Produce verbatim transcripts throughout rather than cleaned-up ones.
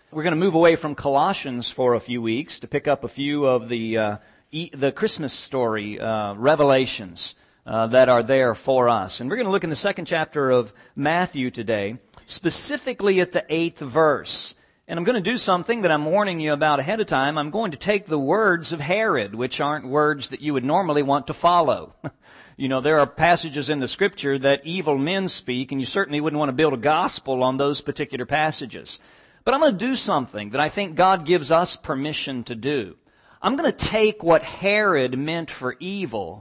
We're going to move away from Colossians for a few weeks to pick up a few of the uh, e- the Christmas story uh, revelations uh, that are there for us. And we're going to look in the second chapter of Matthew today, specifically at the eighth verse. And I'm going to do something that I'm warning you about ahead of time. I'm going to take the words of Herod, which aren't words that you would normally want to follow. You know, there are passages in the Scripture that evil men speak, and you certainly wouldn't want to build a gospel on those particular passages. But I'm going to do something that I think God gives us permission to do. I'm going to take what Herod meant for evil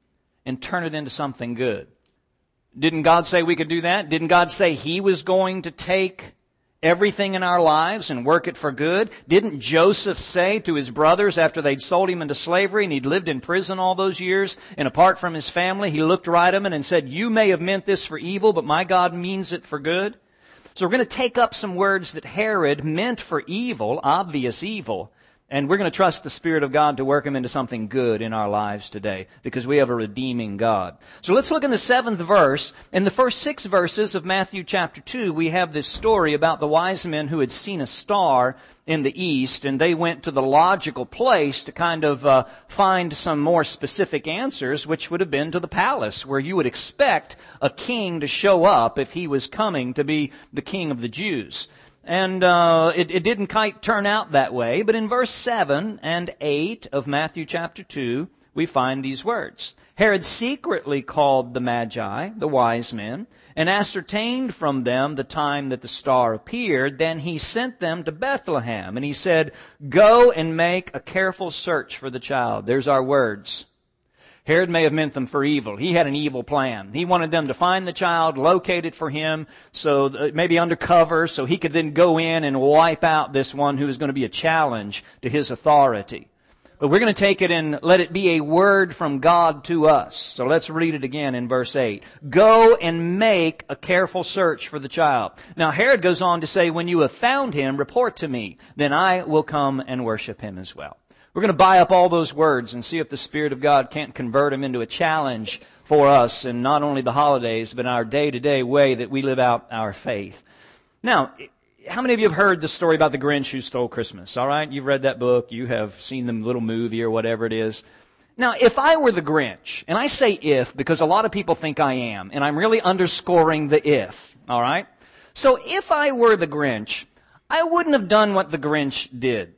and turn it into something good. Didn't God say we could do that? Didn't God say He was going to take everything in our lives and work it for good? Didn't Joseph say to his brothers after they'd sold him into slavery and he'd lived in prison all those years and apart from his family, he looked right at them and said, "You may have meant this for evil, but my God means it for good"? So we're going to take up some words that Herod meant for evil, obvious evil, and we're going to trust the Spirit of God to work them into something good in our lives today, because we have a redeeming God. So let's look in the seventh verse. In the first six verses of Matthew chapter two, we have this story about the wise men who had seen a star in the east, and they went to the logical place to kind of uh, find some more specific answers, which would have been to the palace, where you would expect a king to show up if he was coming to be the king of the Jews. And uh, it, it didn't quite turn out that way, but in verse seven and eight of Matthew chapter two, we find these words. Herod secretly called the Magi, the wise men, and ascertained from them the time that the star appeared. Then he sent them to Bethlehem, and he said, "Go and make a careful search for the child." There's our words. Herod may have meant them for evil. He had an evil plan. He wanted them to find the child, locate it for him, so maybe undercover, so he could then go in and wipe out this one who is going to be a challenge to his authority. But we're going to take it and let it be a word from God to us. So let's read it again in verse eight. Go and make a careful search for the child. Now Herod goes on to say, when you have found him, report to me. Then I will come and worship him as well. We're going to buy up all those words and see if the Spirit of God can't convert them into a challenge for us in not only the holidays, but in our day-to-day way that we live out our faith. Now, how many of you have heard the story about the Grinch who stole Christmas? All right, you've read that book, you have seen the little movie or whatever it is. Now, if I were the Grinch, and I say if because a lot of people think I am, and I'm really underscoring the if, all right? So if I were the Grinch, I wouldn't have done what the Grinch did.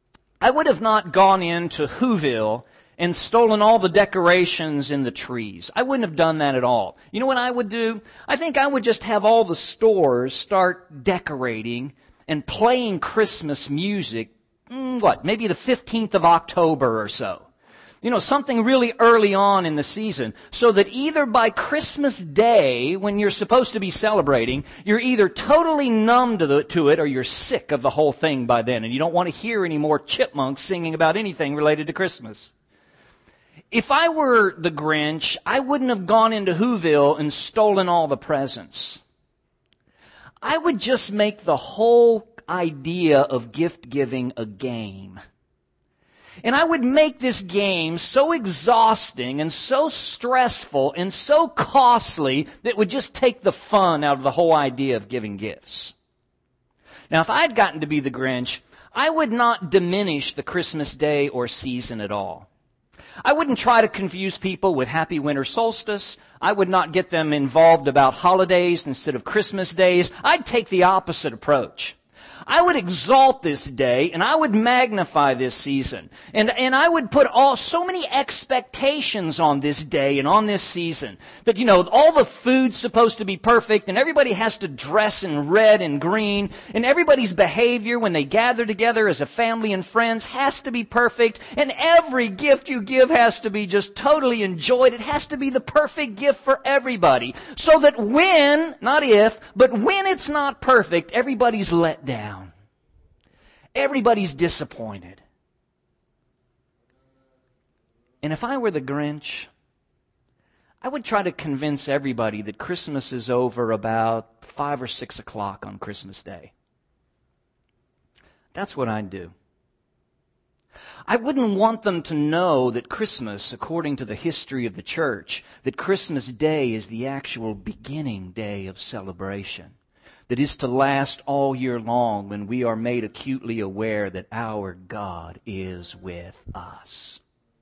I would have not gone into Whoville and stolen all the decorations in the trees. I wouldn't have done that at all. You know what I would do? I think I would just have all the stores start decorating and playing Christmas music, mm, what, maybe the fifteenth of October or so. You know, something really early on in the season, so that either by Christmas Day, when you're supposed to be celebrating, you're either totally numb to, the, to it or you're sick of the whole thing by then, and you don't want to hear any more chipmunks singing about anything related to Christmas. If I were the Grinch, I wouldn't have gone into Whoville and stolen all the presents. I would just make the whole idea of gift giving a game. And I would make this game so exhausting and so stressful and so costly that it would just take the fun out of the whole idea of giving gifts. Now, if I'd gotten to be the Grinch, I would not diminish the Christmas day or season at all. I wouldn't try to confuse people with happy winter solstice. I would not get them involved about holidays instead of Christmas days. I'd take the opposite approach. I would exalt this day, and I would magnify this season. And, and I would put all, so many expectations on this day and on this season that, you know, all the food's supposed to be perfect, and everybody has to dress in red and green, and everybody's behavior when they gather together as a family and friends has to be perfect, and every gift you give has to be just totally enjoyed. It has to be the perfect gift for everybody. So that when, not if, but when it's not perfect, everybody's let down. Everybody's disappointed. And if I were the Grinch, I would try to convince everybody that Christmas is over about five or six o'clock on Christmas Day. That's what I'd do. I wouldn't want them to know that Christmas, according to the history of the church, that Christmas Day is the actual beginning day of celebration. that is to last all year long when we are made acutely aware that our God is with us.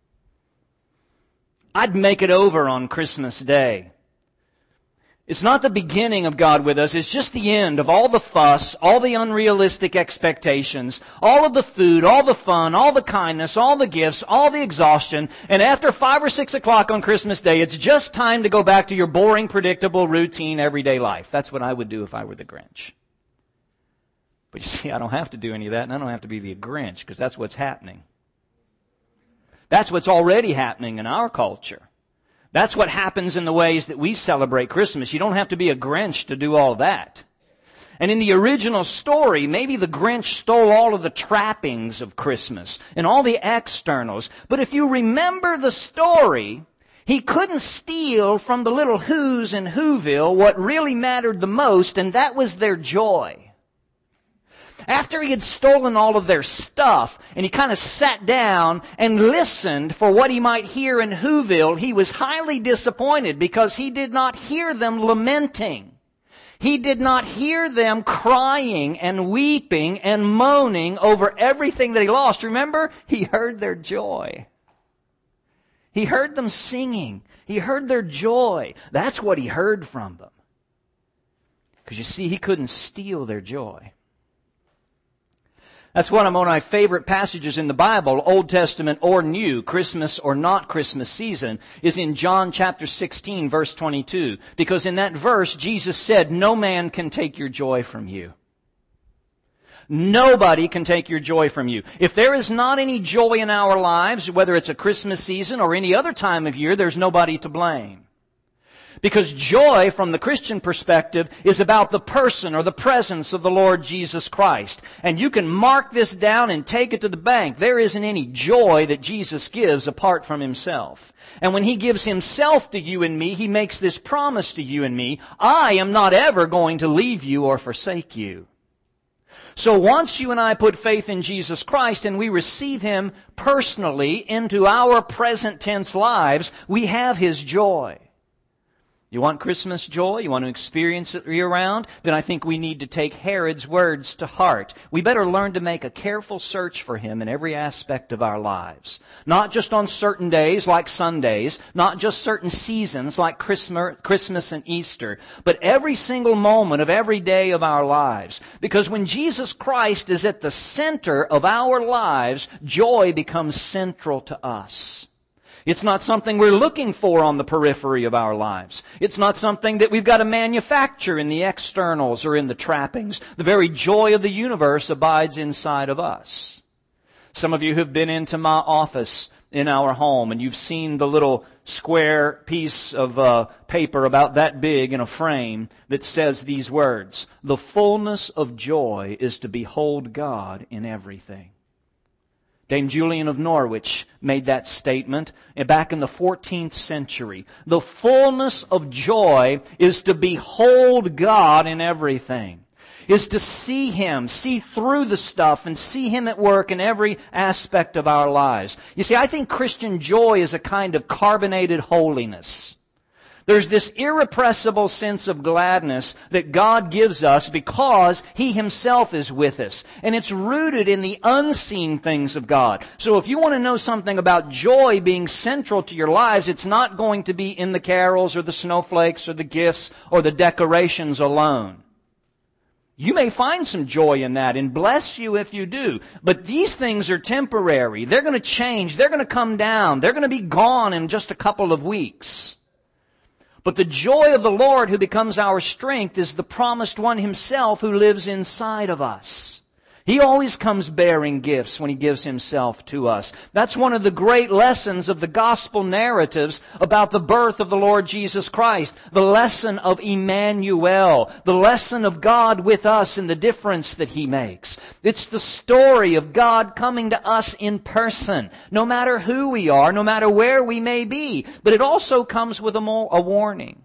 I'd make it over on Christmas Day. It's not the beginning of God with us. It's just the end of all the fuss, all the unrealistic expectations, all of the food, all the fun, all the kindness, all the gifts, all the exhaustion. And after five or six o'clock on Christmas Day, it's just time to go back to your boring, predictable, routine, everyday life. That's what I would do if I were the Grinch. But you see, I don't have to do any of that, and I don't have to be the Grinch, because that's what's happening. That's what's already happening in our culture. That's what happens in the ways that we celebrate Christmas. You don't have to be a Grinch to do all that. And in the original story, maybe the Grinch stole all of the trappings of Christmas and all the externals. But if you remember the story, he couldn't steal from the little Whos in Whoville what really mattered the most, and that was their joy. After he had stolen all of their stuff, and he kind of sat down and listened for what he might hear in Whoville, he was highly disappointed because he did not hear them lamenting. He did not hear them crying and weeping and moaning over everything that he lost. Remember, he heard their joy. He heard them singing. He heard their joy. That's what he heard from them. Because you see, he couldn't steal their joy. That's one of my favorite passages in the Bible, Old Testament or New, Christmas or not Christmas season, is in John chapter sixteen, verse twenty-two. Because in that verse, Jesus said, "No man can take your joy from you." Nobody can take your joy from you. If there is not any joy in our lives, whether it's a Christmas season or any other time of year, there's nobody to blame. Because joy, from the Christian perspective, is about the person or the presence of the Lord Jesus Christ. And you can mark this down and take it to the bank. There isn't any joy that Jesus gives apart from Himself. And when He gives Himself to you and me, He makes this promise to you and me: I am not ever going to leave you or forsake you. So once you and I put faith in Jesus Christ and we receive Him personally into our present tense lives, we have His joy. You want Christmas joy? You want to experience it year-round? Then I think we need to take Herod's words to heart. We better learn to make a careful search for Him in every aspect of our lives. Not just on certain days like Sundays, not just certain seasons like Christmas and Easter, but every single moment of every day of our lives. Because when Jesus Christ is at the center of our lives, joy becomes central to us. It's not something we're looking for on the periphery of our lives. It's not something that we've got to manufacture in the externals or in the trappings. The very joy of the universe abides inside of us. Some of you have been into my office in our home, and you've seen the little square piece of uh, paper about that big in a frame that says these words: "The fullness of joy is to behold God in everything." Dame Julian of Norwich made that statement back in the fourteenth century. The fullness of joy is to behold God in everything. Is to see Him, see through the stuff and see Him at work in every aspect of our lives. You see, I think Christian joy is a kind of carbonated holiness. There's this irrepressible sense of gladness that God gives us because He Himself is with us. And it's rooted in the unseen things of God. So if you want to know something about joy being central to your lives, it's not going to be in the carols or the snowflakes or the gifts or the decorations alone. You may find some joy in that, and bless you if you do. But these things are temporary. They're going to change. They're going to come down. They're going to be gone in just a couple of weeks. But the joy of the Lord who becomes our strength is the promised one Himself who lives inside of us. He always comes bearing gifts when He gives Himself to us. That's one of the great lessons of the gospel narratives about the birth of the Lord Jesus Christ. The lesson of Emmanuel. The lesson of God with us and the difference that He makes. It's the story of God coming to us in person, no matter who we are, no matter where we may be. But it also comes with a, mo- a warning.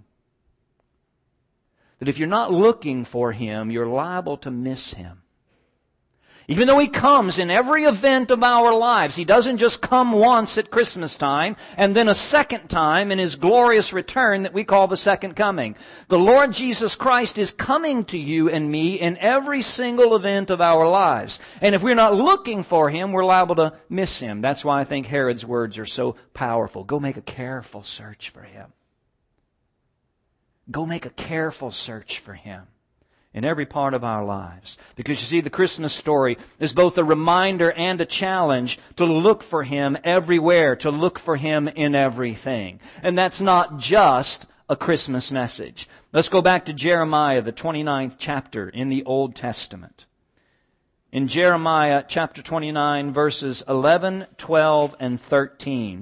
That if you're not looking for Him, you're liable to miss Him. Even though He comes in every event of our lives, He doesn't just come once at Christmas time and then a second time in His glorious return that we call the second coming. The Lord Jesus Christ is coming to you and me in every single event of our lives. And if we're not looking for Him, we're liable to miss Him. That's why I think Herod's words are so powerful. Go make a careful search for Him. Go make a careful search for Him in every part of our lives. Because you see, the Christmas story is both a reminder and a challenge to look for Him everywhere, to look for Him in everything. And that's not just a Christmas message. Let's go back to Jeremiah, the twenty-ninth chapter in the Old Testament. In Jeremiah chapter twenty-nine, verses eleven, twelve, and thirteen,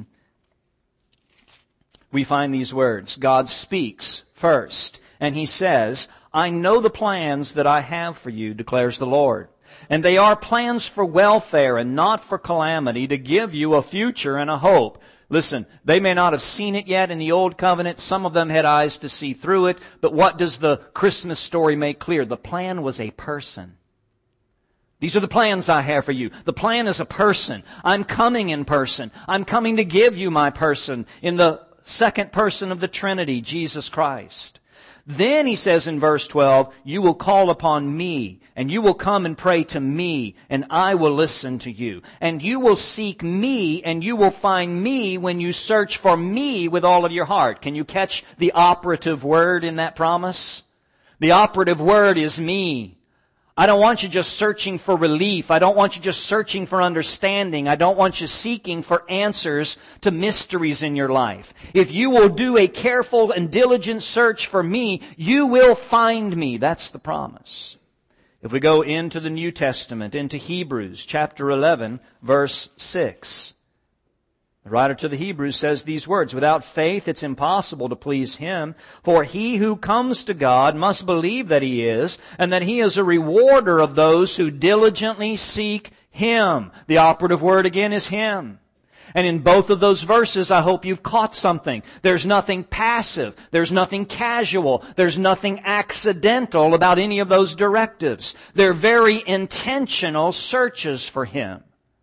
we find these words. God speaks first, and He says, I know the plans that I have for you, declares the Lord. And they are plans for welfare and not for calamity, to give you a future and a hope. Listen, they may not have seen it yet in the Old Covenant. Some of them had eyes to see through it. But what does the Christmas story make clear? The plan was a person. These are the plans I have for you. The plan is a person. I'm coming in person. I'm coming to give you my person in the second person of the Trinity, Jesus Christ. Then He says in verse twelve, you will call upon me, and you will come and pray to me, and I will listen to you. And you will seek me, and you will find me when you search for me with all of your heart. Can you catch the operative word in that promise? The operative word is me. I don't want you just searching for relief. I don't want you just searching for understanding. I don't want you seeking for answers to mysteries in your life. If you will do a careful and diligent search for me, you will find me. That's the promise. If we go into the New Testament, into Hebrews chapter eleven, verse six. The writer to the Hebrews says these words, without faith it's impossible to please Him, for he who comes to God must believe that He is, and that He is a rewarder of those who diligently seek Him. The operative word again is Him. And in both of those verses, I hope you've caught something. There's nothing passive. There's nothing casual. There's nothing accidental about any of those directives. They're very intentional searches for Him.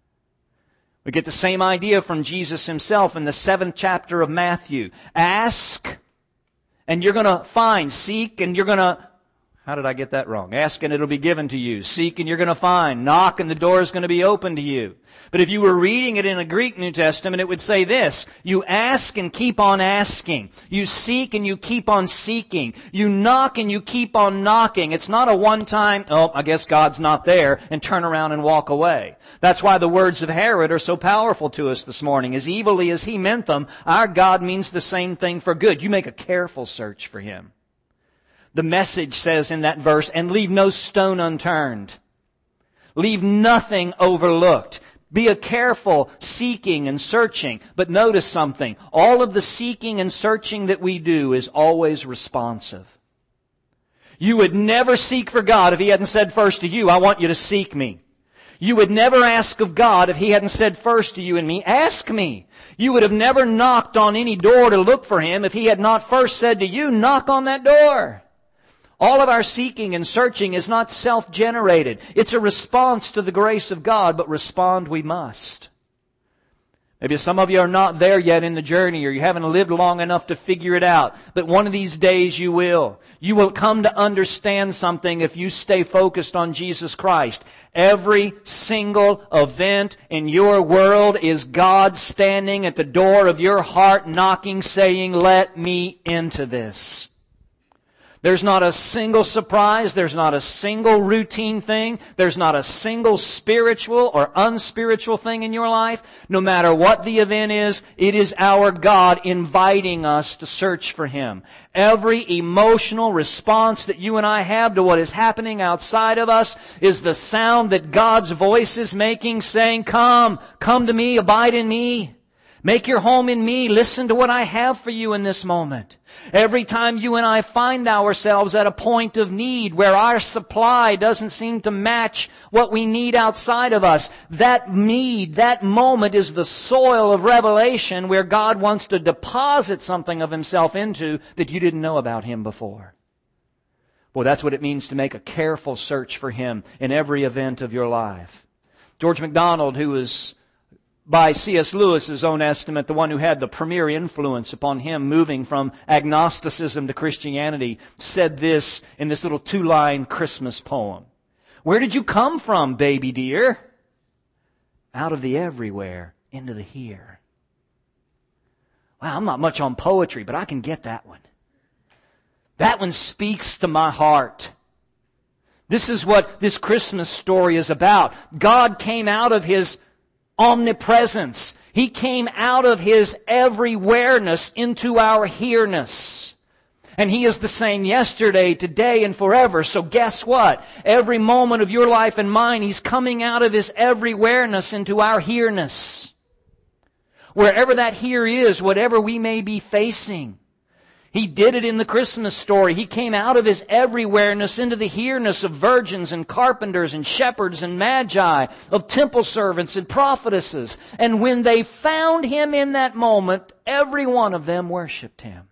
We get the same idea from Jesus Himself in the seventh chapter of Matthew. Ask, and you're going to find. Seek, and you're going to... How did I get that wrong? Ask, and it'll be given to you. Seek, and you're going to find. Knock, and the door is going to be open to you. But if you were reading it in a Greek New Testament, it would say this. You ask and keep on asking. You seek and you keep on seeking. You knock and you keep on knocking. It's not a one-time, oh, I guess God's not there, and turn around and walk away. That's why the words of Herod are so powerful to us this morning. As evilly as he meant them, our God means the same thing for good. You make a careful search for Him. The Message says in that verse, and leave no stone unturned. Leave nothing overlooked. Be a careful seeking and searching. But notice something. All of the seeking and searching that we do is always responsive. You would never seek for God if He hadn't said first to you, I want you to seek me. You would never ask of God if He hadn't said first to you and me, ask me. You would have never knocked on any door to look for Him if He had not first said to you, knock on that door. All of our seeking and searching is not self-generated. It's a response to the grace of God, but respond we must. Maybe some of you are not there yet in the journey, or you haven't lived long enough to figure it out. But one of these days you will. You will come to understand something if you stay focused on Jesus Christ. Every single event in your world is God standing at the door of your heart, knocking, saying, let me into this. There's not a single surprise. There's not a single routine thing. There's not a single spiritual or unspiritual thing in your life. No matter what the event is, it is our God inviting us to search for Him. Every emotional response that you and I have to what is happening outside of us is the sound that God's voice is making, saying, come, come to me, abide in me. Make your home in me. Listen to what I have for you in this moment. Every time you and I find ourselves at a point of need where our supply doesn't seem to match what we need outside of us, that need, that moment is the soil of revelation where God wants to deposit something of Himself into that you didn't know about Him before. Boy, that's what it means to make a careful search for Him in every event of your life. George MacDonald, who was, by C S Lewis's own estimate, the one who had the premier influence upon him moving from agnosticism to Christianity, said this in this little two-line Christmas poem. Where did you come from, baby dear? Out of the everywhere into the here. Wow, I'm not much on poetry, but I can get that one. That one speaks to my heart. This is what this Christmas story is about. God came out of His omnipresence. He came out of His everywhereness into our here-ness. And He is the same yesterday, today, and forever. So guess what? Every moment of your life and mine, He's coming out of His everywhereness into our here-ness. Wherever that here is, whatever we may be facing. He did it in the Christmas story. He came out of His everywhereness into the here-ness of virgins and carpenters and shepherds and magi, of temple servants and prophetesses. And when they found Him in that moment, every one of them worshiped Him.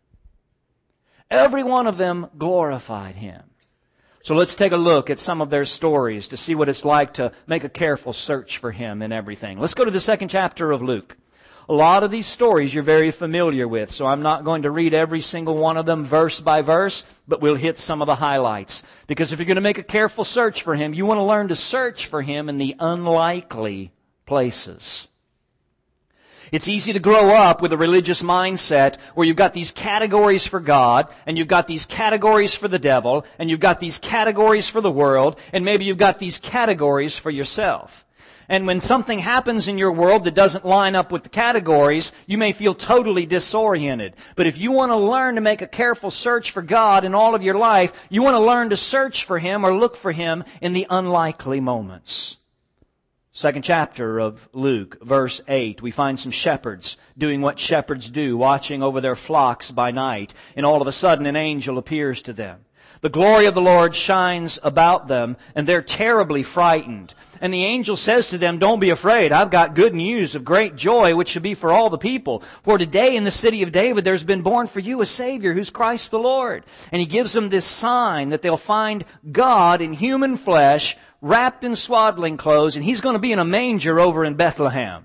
Every one of them glorified Him. So let's take a look at some of their stories to see what it's like to make a careful search for Him in everything. Let's go to the second chapter of Luke. A lot of these stories you're very familiar with, so I'm not going to read every single one of them verse by verse, but we'll hit some of the highlights. Because if you're going to make a careful search for Him, you want to learn to search for Him in the unlikely places. It's easy to grow up with a religious mindset where you've got these categories for God, and you've got these categories for the devil, and you've got these categories for the world, and maybe you've got these categories for yourself. And when something happens in your world that doesn't line up with the categories, you may feel totally disoriented. But if you want to learn to make a careful search for God in all of your life, you want to learn to search for Him or look for Him in the unlikely moments. Second chapter of Luke, verse eight, we find some shepherds doing what shepherds do, watching over their flocks by night. And all of a sudden an angel appears to them. The glory of the Lord shines about them, and they're terribly frightened. And the angel says to them, don't be afraid. I've got good news of great joy, which should be for all the people. For today in the city of David, there's been born for you a Savior, who's Christ the Lord. And He gives them this sign that they'll find God in human flesh, wrapped in swaddling clothes, and He's going to be in a manger over in Bethlehem.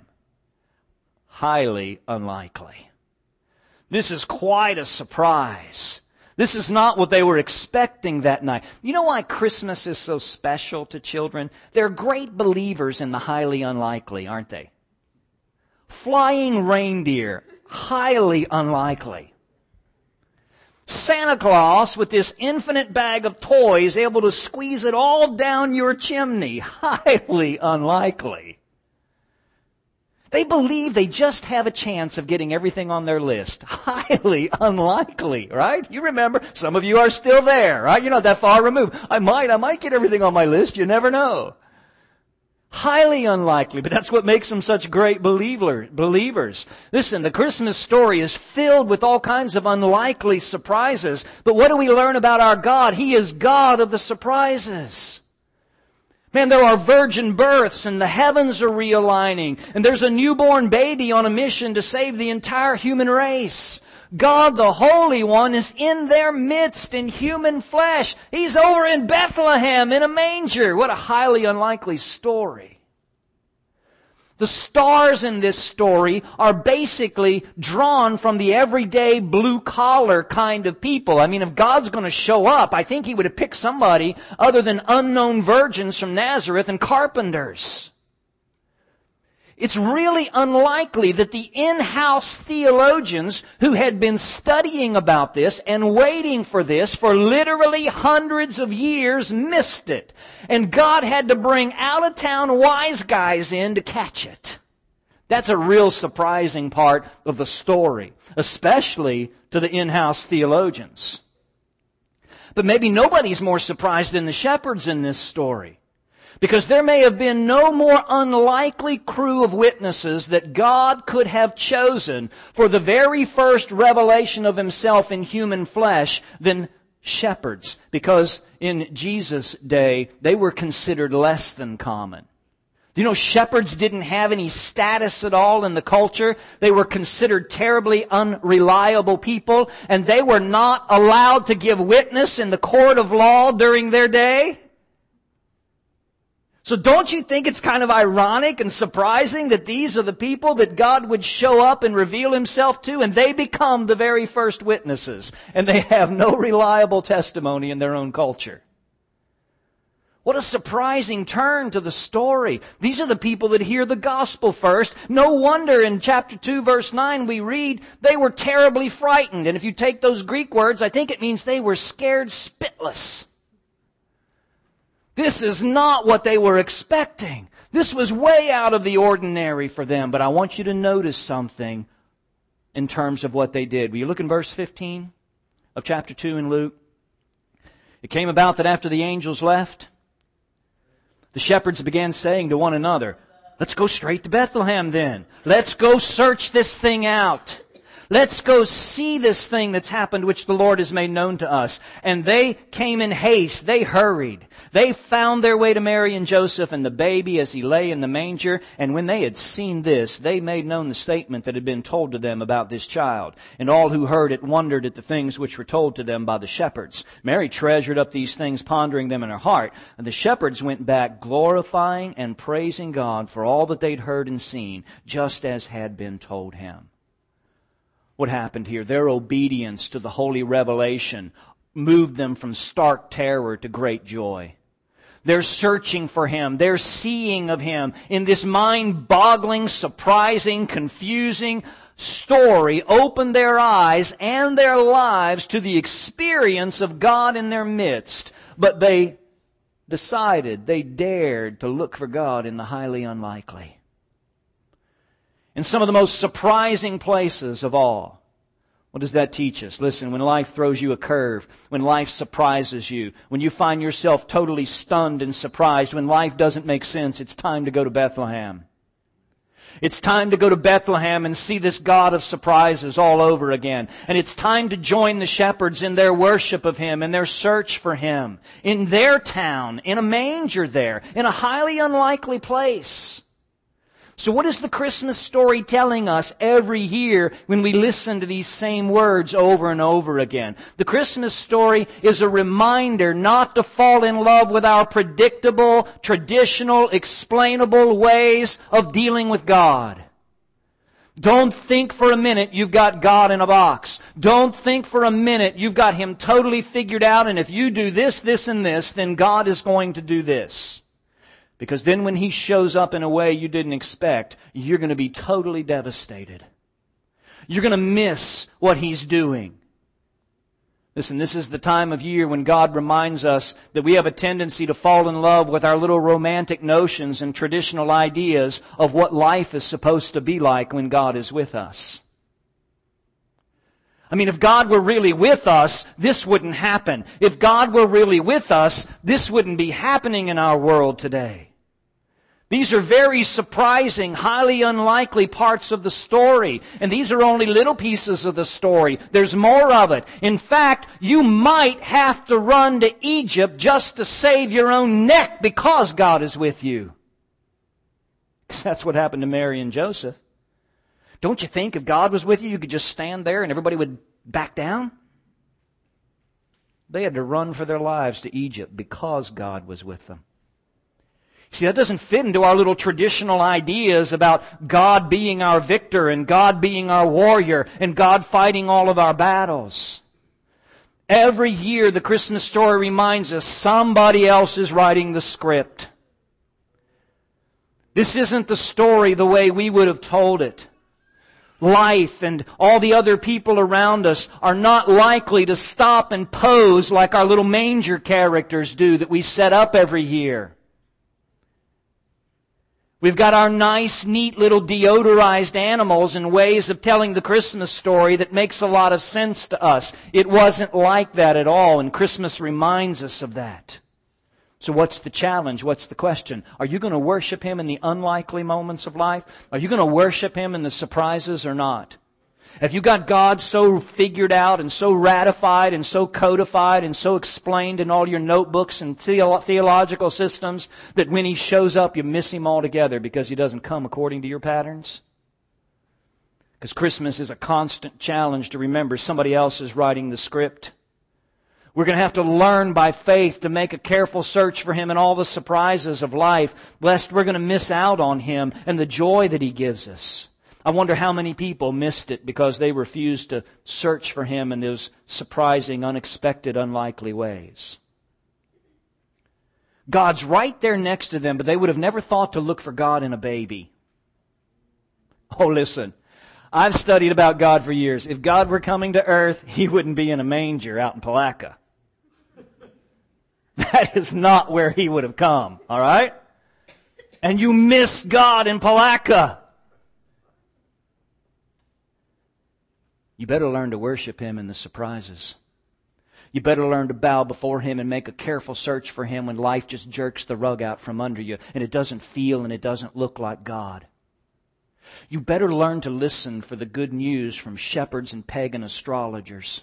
Highly unlikely. This is quite a surprise. This is not what they were expecting that night. You know why Christmas is so special to children? They're great believers in the highly unlikely, aren't they? Flying reindeer, highly unlikely. Santa Claus with this infinite bag of toys able to squeeze it all down your chimney, highly unlikely. They believe they just have a chance of getting everything on their list. Highly unlikely, right? You remember, some of you are still there, right? You're not that far removed. I might, I might get everything on my list. You never know. Highly unlikely, but that's what makes them such great believer, believers. Listen, the Christmas story is filled with all kinds of unlikely surprises. But what do we learn about our God? He is God of the surprises. Man, there are virgin births and the heavens are realigning. And there's a newborn baby on a mission to save the entire human race. God, the Holy One, is in their midst in human flesh. He's over in Bethlehem in a manger. What a highly unlikely story. The stars in this story are basically drawn from the everyday blue-collar kind of people. I mean, if God's going to show up, I think He would have picked somebody other than unknown virgins from Nazareth and carpenters. It's really unlikely that the in-house theologians who had been studying about this and waiting for this for literally hundreds of years missed it. And God had to bring out-of-town wise guys in to catch it. That's a real surprising part of the story, especially to the in-house theologians. But maybe nobody's more surprised than the shepherds in this story. Because there may have been no more unlikely crew of witnesses that God could have chosen for the very first revelation of Himself in human flesh than shepherds. Because in Jesus' day, they were considered less than common. Do you know shepherds didn't have any status at all in the culture? They were considered terribly unreliable people, and they were not allowed to give witness in the court of law during their day. So don't you think it's kind of ironic and surprising that these are the people that God would show up and reveal Himself to, and they become the very first witnesses, and they have no reliable testimony in their own culture? What a surprising turn to the story. These are the people that hear the gospel first. No wonder in chapter two, verse nine, we read, they were terribly frightened. And if you take those Greek words, I think it means they were scared spitless. This is not what they were expecting. This was way out of the ordinary for them. But I want you to notice something in terms of what they did. Will you look in verse fifteen of chapter two in Luke? It came about that after the angels left, the shepherds began saying to one another, let's go straight to Bethlehem then. Let's go search this thing out. Let's go see this thing that's happened which the Lord has made known to us. And they came in haste. They hurried. They found their way to Mary and Joseph and the baby as he lay in the manger. And when they had seen this, they made known the statement that had been told to them about this child. And all who heard it wondered at the things which were told to them by the shepherds. Mary treasured up these things, pondering them in her heart. And the shepherds went back glorifying and praising God for all that they'd heard and seen, just as had been told him. What happened here? Their obedience to the holy revelation moved them from stark terror to great joy. They're searching for Him. They're seeing of Him in this mind-boggling, surprising, confusing story. Opened their eyes and their lives to the experience of God in their midst. But they decided, they dared to look for God in the highly unlikely. In some of the most surprising places of all. What does that teach us? Listen, when life throws you a curve, when life surprises you, when you find yourself totally stunned and surprised, when life doesn't make sense, it's time to go to Bethlehem. It's time to go to Bethlehem and see this God of surprises all over again. And it's time to join the shepherds in their worship of Him, in their search for Him, in their town, in a manger there, in a highly unlikely place. So what is the Christmas story telling us every year when we listen to these same words over and over again? The Christmas story is a reminder not to fall in love with our predictable, traditional, explainable ways of dealing with God. Don't think for a minute you've got God in a box. Don't think for a minute you've got Him totally figured out, and if you do this, this, and this, then God is going to do this. Because then when He shows up in a way you didn't expect, you're going to be totally devastated. You're going to miss what He's doing. Listen, this is the time of year when God reminds us that we have a tendency to fall in love with our little romantic notions and traditional ideas of what life is supposed to be like when God is with us. I mean, if God were really with us, this wouldn't happen. If God were really with us, this wouldn't be happening in our world today. These are very surprising, highly unlikely parts of the story. And these are only little pieces of the story. There's more of it. In fact, you might have to run to Egypt just to save your own neck because God is with you. Because that's what happened to Mary and Joseph. Don't you think if God was with you, you could just stand there and everybody would back down? They had to run for their lives to Egypt because God was with them. See, that doesn't fit into our little traditional ideas about God being our victor and God being our warrior and God fighting all of our battles. Every year the Christmas story reminds us somebody else is writing the script. This isn't the story the way we would have told it. Life and all the other people around us are not likely to stop and pose like our little manger characters do that we set up every year. We've got our nice, neat little deodorized animals and ways of telling the Christmas story that makes a lot of sense to us. It wasn't like that at all, and Christmas reminds us of that. So what's the challenge? What's the question? Are you going to worship Him in the unlikely moments of life? Are you going to worship Him in the surprises or not? Have you got God so figured out and so ratified and so codified and so explained in all your notebooks and theo- theological systems that when He shows up you miss Him altogether because He doesn't come according to your patterns? Because Christmas is a constant challenge to remember somebody else is writing the script. We're going to have to learn by faith to make a careful search for Him in all the surprises of life, lest we're going to miss out on Him and the joy that He gives us. I wonder how many people missed it because they refused to search for Him in those surprising, unexpected, unlikely ways. God's right there next to them, but they would have never thought to look for God in a baby. Oh, listen. I've studied about God for years. If God were coming to earth, He wouldn't be in a manger out in Palatka. That is not where He would have come, all right? And you miss God in Palatka. You better learn to worship Him in the surprises. You better learn to bow before Him and make a careful search for Him when life just jerks the rug out from under you and it doesn't feel and it doesn't look like God. You better learn to listen for the good news from shepherds and pagan astrologers.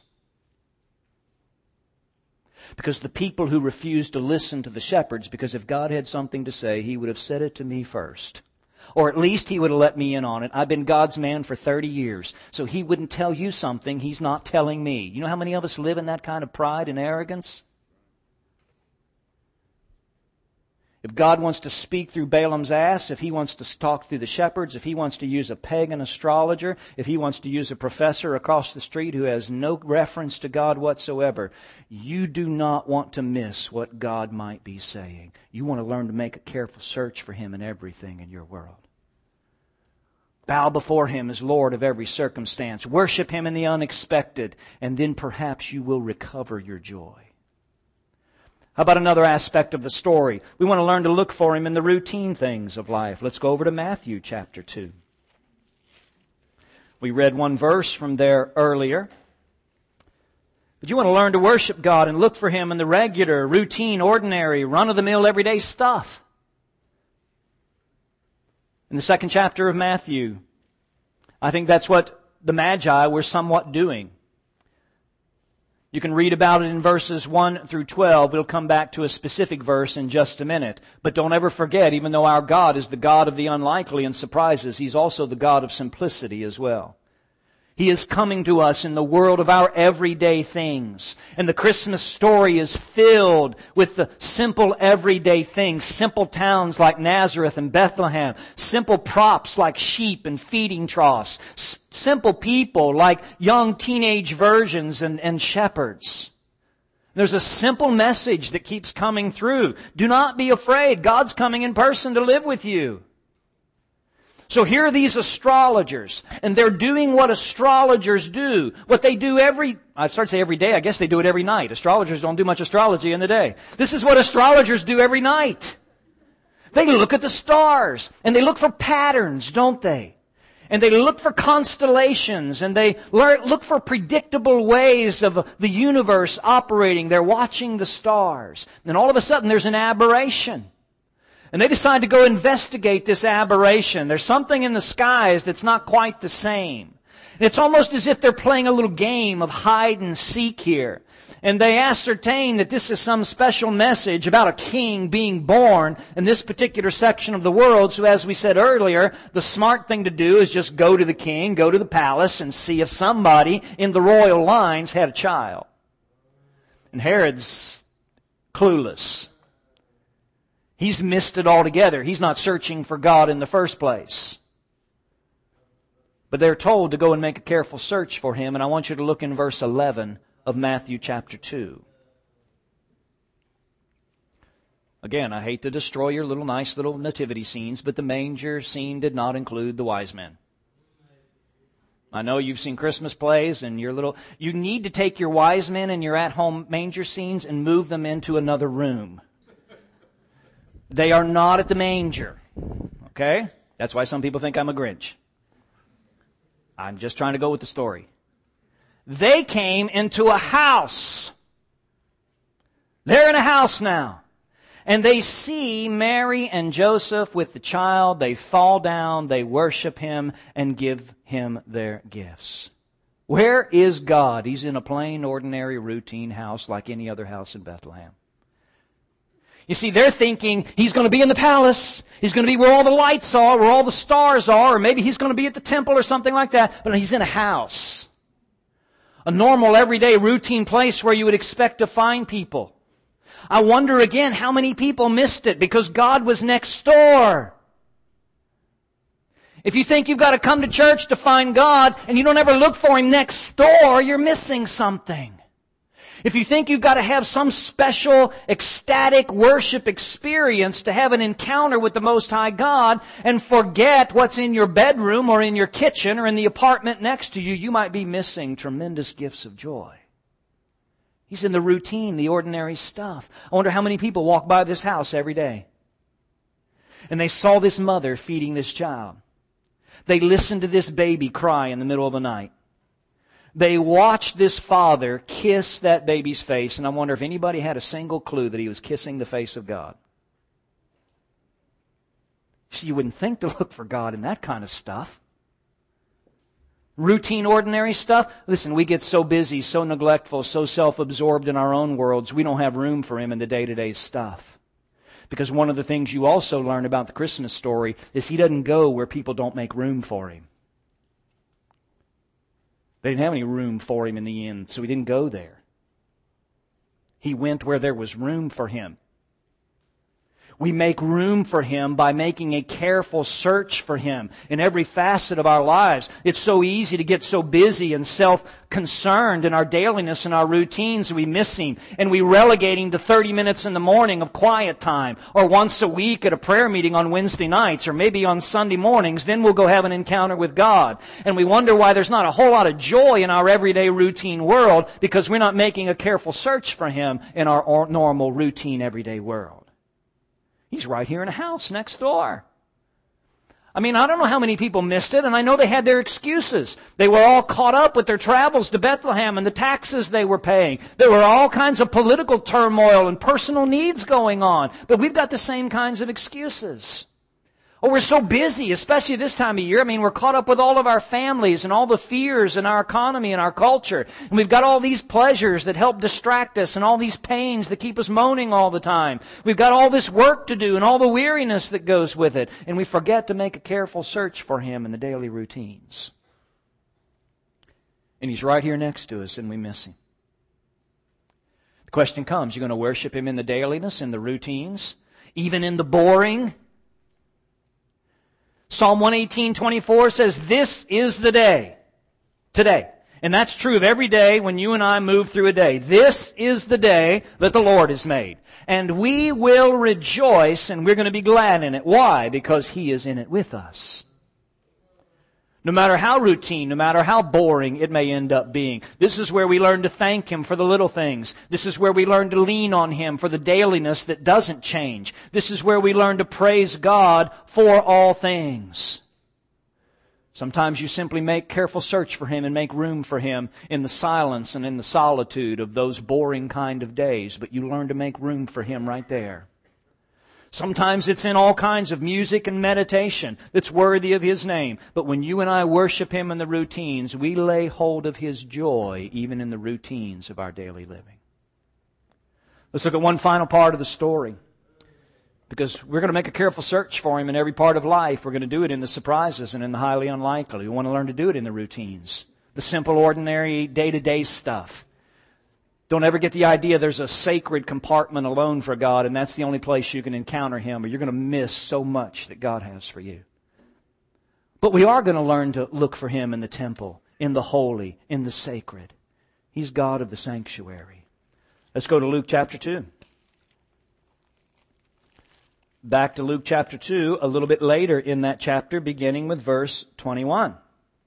Because the people who refused to listen to the shepherds, because if God had something to say, He would have said it to me first. Or at least He would have let me in on it. I've been God's man for thirty years, so He wouldn't tell you something He's not telling me. You know how many of us live in that kind of pride and arrogance? If God wants to speak through Balaam's ass, if He wants to talk through the shepherds, if He wants to use a pagan astrologer, if He wants to use a professor across the street who has no reference to God whatsoever, you do not want to miss what God might be saying. You want to learn to make a careful search for Him in everything in your world. Bow before Him as Lord of every circumstance. Worship Him in the unexpected, and then perhaps you will recover your joy. How about another aspect of the story? We want to learn to look for Him in the routine things of life. Let's go over to Matthew chapter two. We read one verse from there earlier. But you want to learn to worship God and look for Him in the regular, routine, ordinary, run-of-the-mill, everyday stuff. In the second chapter of Matthew, I think that's what the Magi were somewhat doing. You can read about it in verses one through twelve. We'll come back to a specific verse in just a minute. But don't ever forget, even though our God is the God of the unlikely and surprises, He's also the God of simplicity as well. He is coming to us in the world of our everyday things. And the Christmas story is filled with the simple everyday things. Simple towns like Nazareth and Bethlehem. Simple props like sheep and feeding troughs. S- simple people like young teenage virgins and, and shepherds. There's a simple message that keeps coming through. Do not be afraid. God's coming in person to live with you. So here are these astrologers, and they're doing what astrologers do. What they do every, I start to say every day, I guess they do it every night. Astrologers don't do much astrology in the day. This is what astrologers do every night. They look at the stars, and they look for patterns, don't they? And they look for constellations, and they look for predictable ways of the universe operating. They're watching the stars. And all of a sudden there's an aberration. And they decide to go investigate this aberration. There's something in the skies that's not quite the same. It's almost as if they're playing a little game of hide and seek here. And they ascertain that this is some special message about a king being born in this particular section of the world. So as we said earlier, the smart thing to do is just go to the king, go to the palace, and see if somebody in the royal lines had a child. And Herod's clueless. He's missed it altogether. He's not searching for God in the first place. But they're told to go and make a careful search for Him. And I want you to look in verse eleven of Matthew chapter two. Again, I hate to destroy your little nice little nativity scenes, but the manger scene did not include the wise men. I know you've seen Christmas plays and your little... You need to take your wise men and your at-home manger scenes and move them into another room. They are not at the manger. Okay? That's why some people think I'm a Grinch. I'm just trying to go with the story. They came into a house. They're in a house now. And they see Mary and Joseph with the child. They fall down, they worship Him, and give Him their gifts. Where is God? He's in a plain, ordinary, routine house like any other house in Bethlehem. You see, they're thinking He's going to be in the palace. He's going to be where all the lights are, where all the stars are, or maybe He's going to be at the temple or something like that. But He's in a house. A normal, everyday, routine place where you would expect to find people. I wonder again how many people missed it because God was next door. If you think you've got to come to church to find God and you don't ever look for Him next door, you're missing something. If you think you've got to have some special, ecstatic worship experience to have an encounter with the Most High God and forget what's in your bedroom or in your kitchen or in the apartment next to you, you might be missing tremendous gifts of joy. He's in the routine, the ordinary stuff. I wonder how many people walk by this house every day. And they saw this mother feeding this child. They listened to this baby cry in the middle of the night. They watched this father kiss that baby's face, and I wonder if anybody had a single clue that he was kissing the face of God. So you wouldn't think to look for God in that kind of stuff. Routine, ordinary stuff. Listen, we get so busy, so neglectful, so self-absorbed in our own worlds, we don't have room for Him in the day-to-day stuff. Because one of the things you also learn about the Christmas story is He doesn't go where people don't make room for Him. They didn't have any room for Him in the end, so He didn't go there. He went where there was room for Him. We make room for Him by making a careful search for Him in every facet of our lives. It's so easy to get so busy and self-concerned in our dailiness and our routines, we miss Him. And we relegate Him to thirty minutes in the morning of quiet time, or once a week at a prayer meeting on Wednesday nights, or maybe on Sunday mornings. Then we'll go have an encounter with God. And we wonder why there's not a whole lot of joy in our everyday routine world, because we're not making a careful search for Him in our normal, routine, everyday world. He's right here in a house next door. I mean, I don't know how many people missed it, and I know they had their excuses. They were all caught up with their travels to Bethlehem and the taxes they were paying. There were all kinds of political turmoil and personal needs going on. But we've got the same kinds of excuses. Oh, we're so busy, especially this time of year. I mean, we're caught up with all of our families and all the fears in our economy and our culture. And we've got all these pleasures that help distract us and all these pains that keep us moaning all the time. We've got all this work to do and all the weariness that goes with it. And we forget to make a careful search for Him in the daily routines. And He's right here next to us and we miss Him. The question comes, you're going to worship Him in the dailiness, in the routines, even in the boring? Psalm one eighteen twenty-four says, this is the day. Today. And that's true of every day when you and I move through a day. This is the day that the Lord has made. And we will rejoice and we're going to be glad in it. Why? Because He is in it with us. No matter how routine, no matter how boring it may end up being. This is where we learn to thank Him for the little things. This is where we learn to lean on Him for the dailiness that doesn't change. This is where we learn to praise God for all things. Sometimes you simply make careful search for Him and make room for Him in the silence and in the solitude of those boring kind of days. But you learn to make room for Him right there. Sometimes it's in all kinds of music and meditation that's worthy of His name. But when you and I worship Him in the routines, we lay hold of His joy even in the routines of our daily living. Let's look at one final part of the story. Because we're going to make a careful search for Him in every part of life. We're going to do it in the surprises and in the highly unlikely. We want to learn to do it in the routines. The simple, ordinary, day-to-day stuff. Don't ever get the idea there's a sacred compartment alone for God and that's the only place you can encounter Him, or you're going to miss so much that God has for you. But we are going to learn to look for Him in the temple, in the holy, in the sacred. He's God of the sanctuary. Let's go to Luke chapter two. Back to Luke chapter two, a little bit later in that chapter, beginning with verse twenty-one.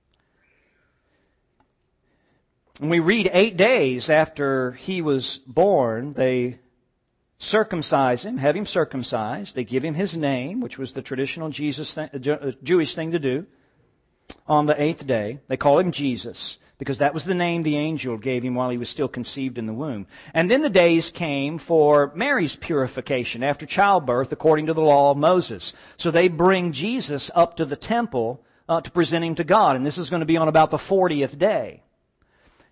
And we read eight days after He was born, they circumcise Him, have Him circumcised. They give Him His name, which was the traditional Jesus thing, Jewish thing to do. On the eighth day, they call Him Jesus, because that was the name the angel gave Him while He was still conceived in the womb. And then the days came for Mary's purification after childbirth, according to the law of Moses. So they bring Jesus up to the temple uh, to present Him to God. And this is going to be on about the fortieth day.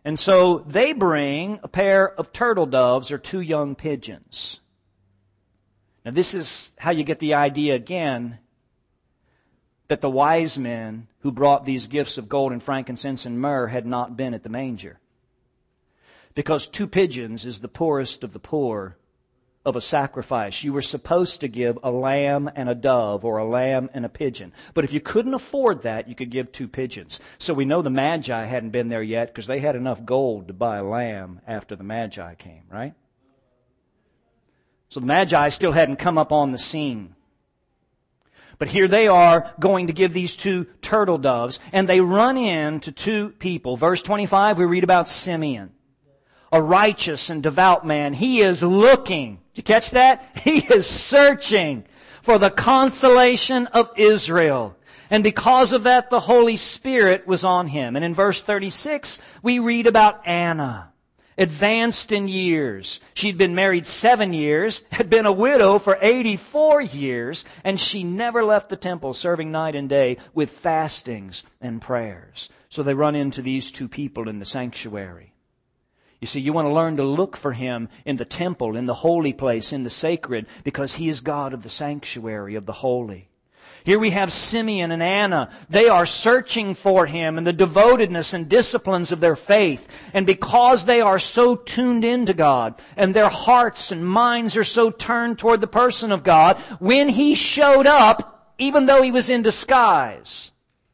And so they bring a pair of turtle doves or two young pigeons. Now this is how you get the idea again that the wise men who brought these gifts of gold and frankincense and myrrh had not been at the manger. Because two pigeons is the poorest of the poor of a sacrifice. You were supposed to give a lamb and a dove, or a lamb and a pigeon. But if you couldn't afford that, you could give two pigeons. So we know the Magi hadn't been there yet because they had enough gold to buy a lamb after the Magi came, right? So the Magi still hadn't come up on the scene. But here they are going to give these two turtle doves, and they run into two people. Verse twenty-five, we read about Simeon, a righteous and devout man. He is looking. Did you catch that? He is searching for the consolation of Israel. And because of that, the Holy Spirit was on him. And in verse thirty-six, we read about Anna, advanced in years. She'd been married seven years, had been a widow for eighty-four years, and she never left the temple, serving night and day with fastings and prayers. So they run into these two people in the sanctuary. You see, you want to learn to look for Him in the temple, in the holy place, in the sacred, because He is God of the sanctuary, of the holy. Here we have Simeon and Anna. They are searching for Him in the devotedness and disciplines of their faith. And because they are so tuned into God, and their hearts and minds are so turned toward the person of God, when He showed up, even though He was in disguise,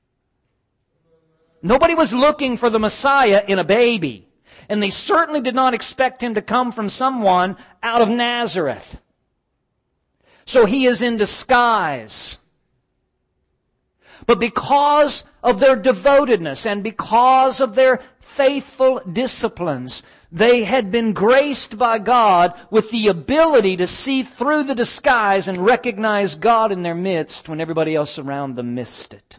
nobody was looking for the Messiah in a baby. And they certainly did not expect Him to come from someone out of Nazareth. So He is in disguise. But because of their devotedness and because of their faithful disciplines, they had been graced by God with the ability to see through the disguise and recognize God in their midst when everybody else around them missed it.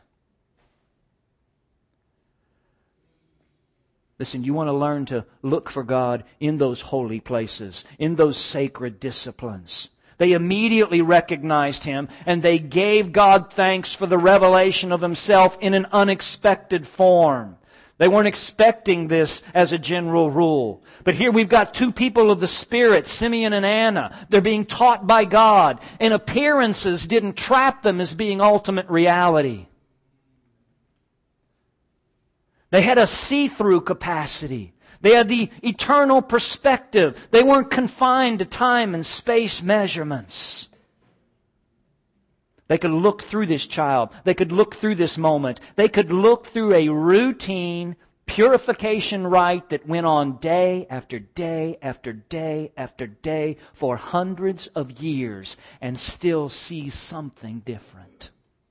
Listen, you want to learn to look for God in those holy places, in those sacred disciplines. They immediately recognized Him, and they gave God thanks for the revelation of Himself in an unexpected form. They weren't expecting this as a general rule. But here we've got two people of the Spirit, Simeon and Anna. They're being taught by God, and appearances didn't trap them as being ultimate reality. They had a see-through capacity. They had the eternal perspective. They weren't confined to time and space measurements. They could look through this child. They could look through this moment. They could look through a routine purification rite that went on day after day after day after day for hundreds of years and still see something different.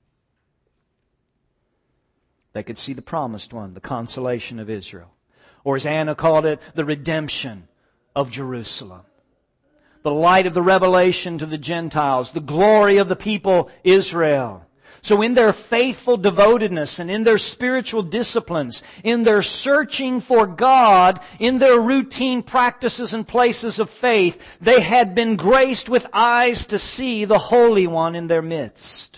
They could see the promised one, the consolation of Israel. Or as Anna called it, the redemption of Jerusalem. The light of the revelation to the Gentiles, the glory of the people Israel. So in their faithful devotedness and in their spiritual disciplines, in their searching for God, in their routine practices and places of faith, they had been graced with eyes to see the Holy One in their midst.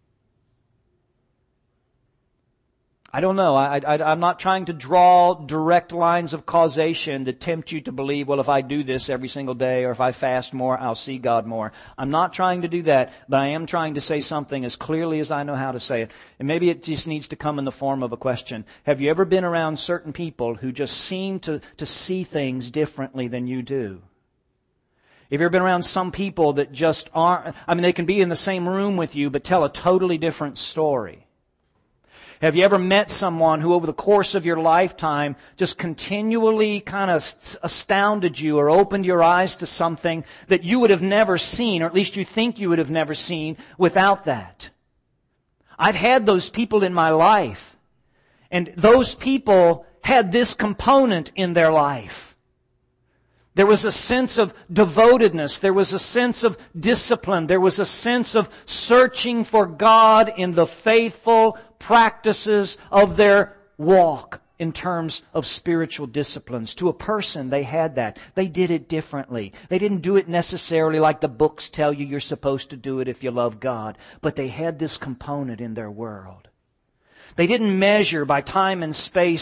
I don't know. I, I, I'm not trying to draw direct lines of causation that tempt you to believe, well, if I do this every single day or if I fast more, I'll see God more. I'm not trying to do that, but I am trying to say something as clearly as I know how to say it. And maybe it just needs to come in the form of a question. Have you ever been around certain people who just seem to, to see things differently than you do? Have you ever been around some people that just aren't, I mean, they can be in the same room with you, but tell a totally different story? Have you ever met someone who over the course of your lifetime just continually kind of astounded you or opened your eyes to something that you would have never seen, or at least you think you would have never seen without that? I've had those people in my life, and those people had this component in their life. There was a sense of devotedness. There was a sense of discipline. There was a sense of searching for God in the faithful practices of their walk in terms of spiritual disciplines. To a person, they had that. They did it differently. They didn't do it necessarily like the books tell you you're supposed to do it if you love God. But they had this component in their world. They didn't measure by time and space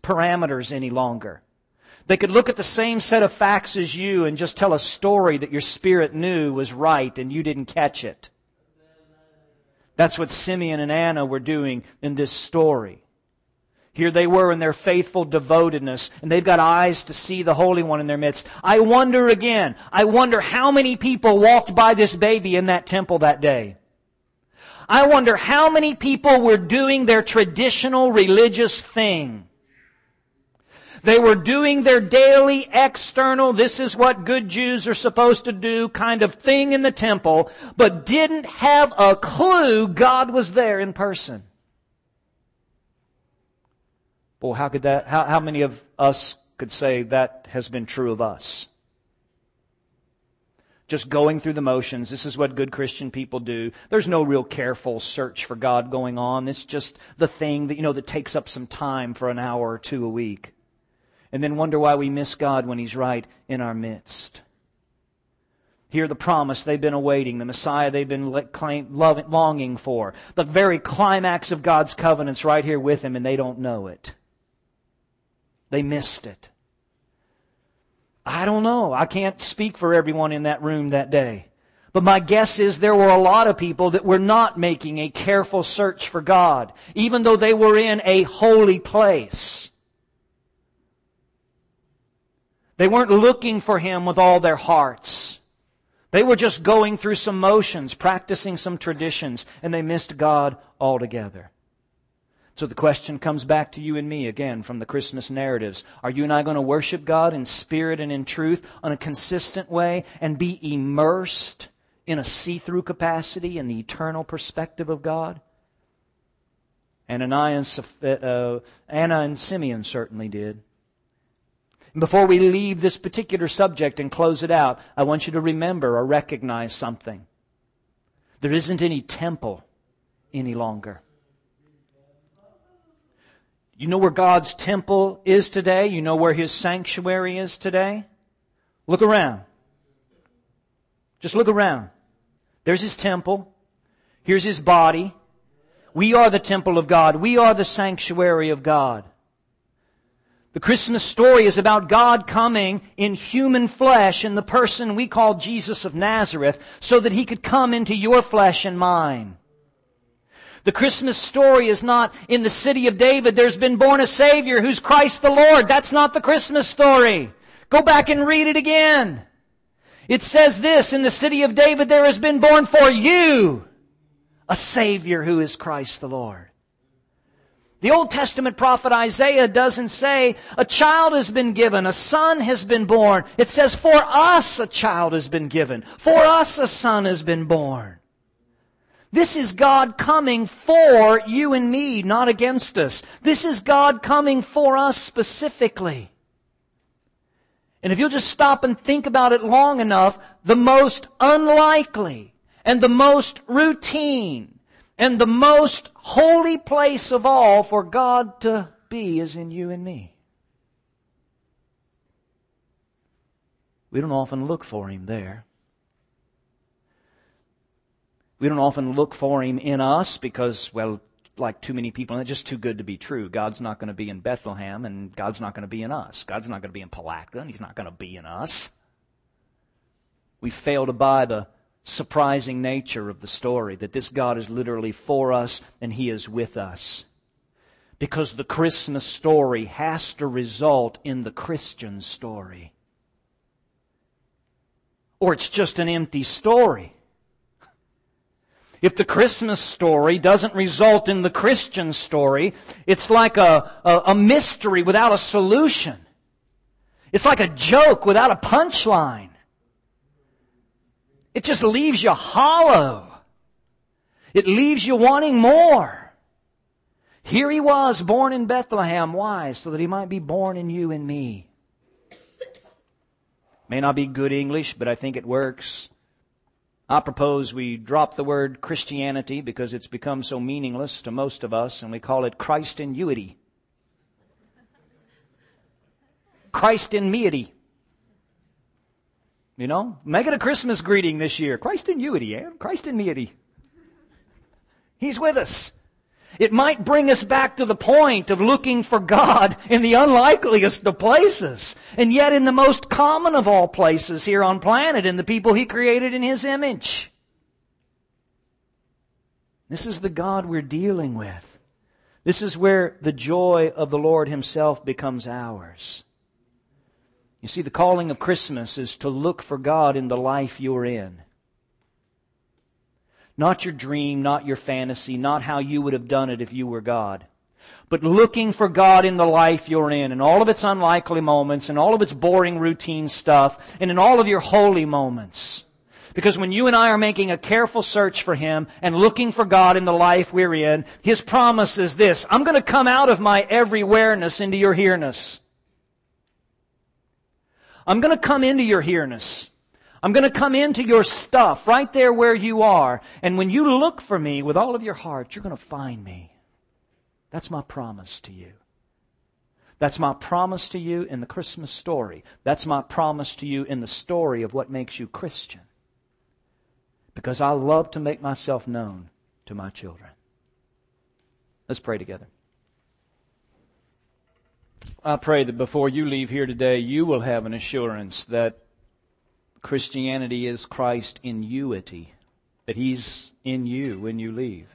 parameters any longer. They could look at the same set of facts as you and just tell a story that your spirit knew was right and you didn't catch it. That's what Simeon and Anna were doing in this story. Here they were in their faithful devotedness, and they've got eyes to see the Holy One in their midst. I wonder again, I wonder how many people walked by this baby in that temple that day. I wonder how many people were doing their traditional religious thing. They were doing their daily external, this is what good Jews are supposed to do kind of thing in the temple, but didn't have a clue God was there in person. Well, how could that, how, how many of us could say that has been true of us? Just going through the motions. This is what good Christian people do. There's no real careful search for God going on. It's just the thing that, you know, that takes up some time for an hour or two a week. And then wonder why we miss God when He's right in our midst. Hear the promise they've been awaiting, the Messiah they've been longing for. The very climax of God's covenant's right here with Him, and they don't know it. They missed it. I don't know. I can't speak for everyone in that room that day. But my guess is there were a lot of people that were not making a careful search for God, even though they were in a holy place. They weren't looking for Him with all their hearts. They were just going through some motions, practicing some traditions, and they missed God altogether. So the question comes back to you and me again from the Christmas narratives. Are you and I going to worship God in spirit and in truth on a consistent way and be immersed in a see-through capacity in the eternal perspective of God? Ananias, uh, Anna and Simeon certainly did. And before we leave this particular subject and close it out, I want you to remember or recognize something. There isn't any temple any longer. You know where God's temple is today? You know where His sanctuary is today? Look around. Just look around. There's His temple. Here's His body. We are the temple of God. We are the sanctuary of God. The Christmas story is about God coming in human flesh in the person we call Jesus of Nazareth so that He could come into your flesh and mine. The Christmas story is not in the city of David, there's been born a Savior who's Christ the Lord. That's not the Christmas story. Go back and read it again. It says this, in the city of David there has been born for you a Savior who is Christ the Lord. The Old Testament prophet Isaiah doesn't say, a child has been given, a son has been born. It says, for us a child has been given. For us a son has been born. This is God coming for you and me, not against us. This is God coming for us specifically. And if you'll just stop and think about it long enough, the most unlikely and the most routine and the most holy place of all for God to be is in you and me. We don't often look for Him there. We don't often look for Him in us because, well, like too many people, it's just too good to be true. God's not going to be in Bethlehem, and God's not going to be in us. God's not going to be in Palatka, and He's not going to be in us. We fail to buy the surprising nature of the story, that this God is literally for us and He is with us. Because the Christmas story has to result in the Christian story. Or it's just an empty story. If the Christmas story doesn't result in the Christian story, it's like a, a, a mystery without a solution. It's like a joke without a punchline. It just leaves you hollow. It leaves you wanting more. Here He was, born in Bethlehem. Why? So that He might be born in you and me. May not be good English, but I think it works. I propose we drop the word Christianity because it's become so meaningless to most of us, and we call it Christ-in-uity. Christ-in-meity. You know, make it a Christmas greeting this year. Christ-in-uity, eh? Christ-in-meity. He's with us. It might bring us back to the point of looking for God in the unlikeliest of places, and yet in the most common of all places here on planet, in the people He created in His image. This is the God we're dealing with. This is where the joy of the Lord Himself becomes ours. You see, the calling of Christmas is to look for God in the life you're in. Not your dream, not your fantasy, not how you would have done it if you were God. But looking for God in the life you're in, in all of its unlikely moments, in all of its boring routine stuff, and in all of your holy moments. Because when you and I are making a careful search for Him and looking for God in the life we're in, His promise is this: I'm going to come out of my everywhereness into your here-ness. I'm going to come into your here-ness. I'm going to come into your stuff right there where you are. And when you look for me with all of your heart, you're going to find me. That's my promise to you. That's my promise to you in the Christmas story. That's my promise to you in the story of what makes you Christian. Because I love to make myself known to my children. Let's pray together. I pray that before you leave here today, you will have an assurance that Christianity is Christ in youity, that He's in you when you leave.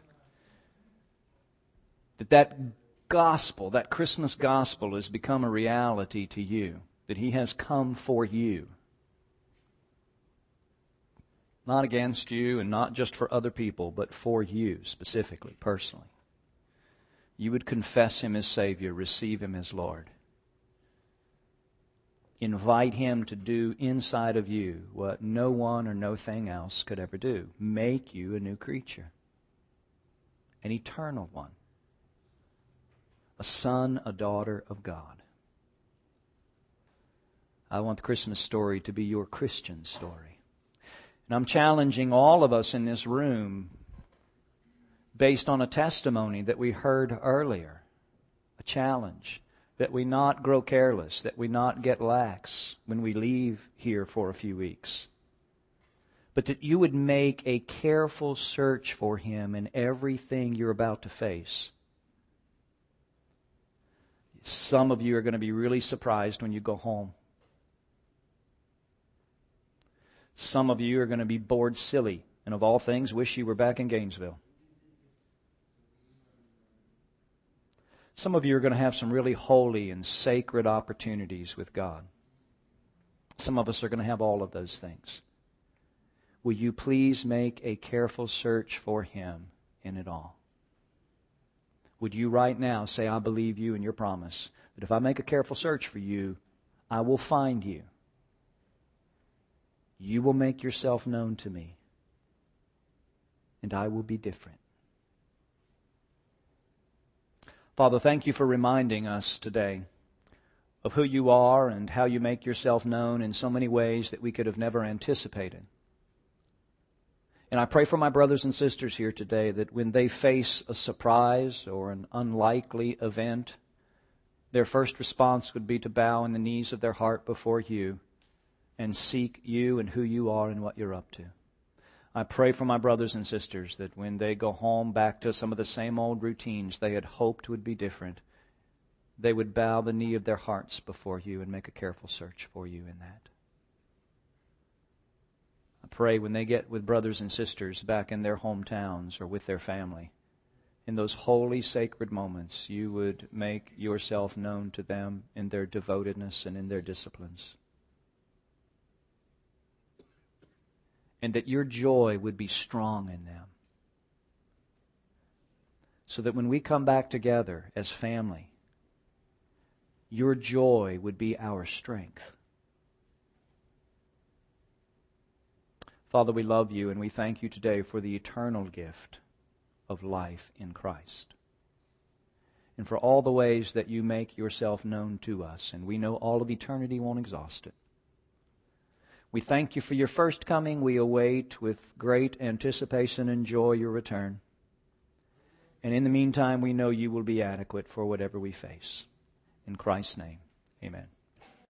That that gospel, that Christmas gospel has become a reality to you, that He has come for you. Not against you and not just for other people, but for you specifically, personally. You would confess Him as Savior, receive Him as Lord. Invite Him to do inside of you what no one or no thing else could ever do. Make you a new creature. An eternal one. A son, a daughter of God. I want the Christmas story to be your Christian story. And I'm challenging all of us in this room based on a testimony that we heard earlier. A challenge. That we not grow careless, that we not get lax when we leave here for a few weeks. But that you would make a careful search for Him in everything you're about to face. Some of you are going to be really surprised when you go home. Some of you are going to be bored silly, and of all things, wish you were back in Gainesville. Some of you are going to have some really holy and sacred opportunities with God. Some of us are going to have all of those things. Will you please make a careful search for Him in it all? Would you right now say, I believe you and your promise, that if I make a careful search for you, I will find you. You will make yourself known to me, and I will be different. Father, thank you for reminding us today of who you are and how you make yourself known in so many ways that we could have never anticipated. And I pray for my brothers and sisters here today that when they face a surprise or an unlikely event, their first response would be to bow in the knees of their heart before you and seek you and who you are and what you're up to. I pray for my brothers and sisters that when they go home back to some of the same old routines they had hoped would be different, they would bow the knee of their hearts before you and make a careful search for you in that. I pray when they get with brothers and sisters back in their hometowns or with their family, in those holy, sacred moments, you would make yourself known to them in their devotedness and in their disciplines. And that your joy would be strong in them. So that when we come back together as family, your joy would be our strength. Father, we love you and we thank you today for the eternal gift of life in Christ. And for all the ways that you make yourself known to us. And we know all of eternity won't exhaust it. We thank you for your first coming. We await with great anticipation and joy your return. And in the meantime, we know you will be adequate for whatever we face. In Christ's name, amen.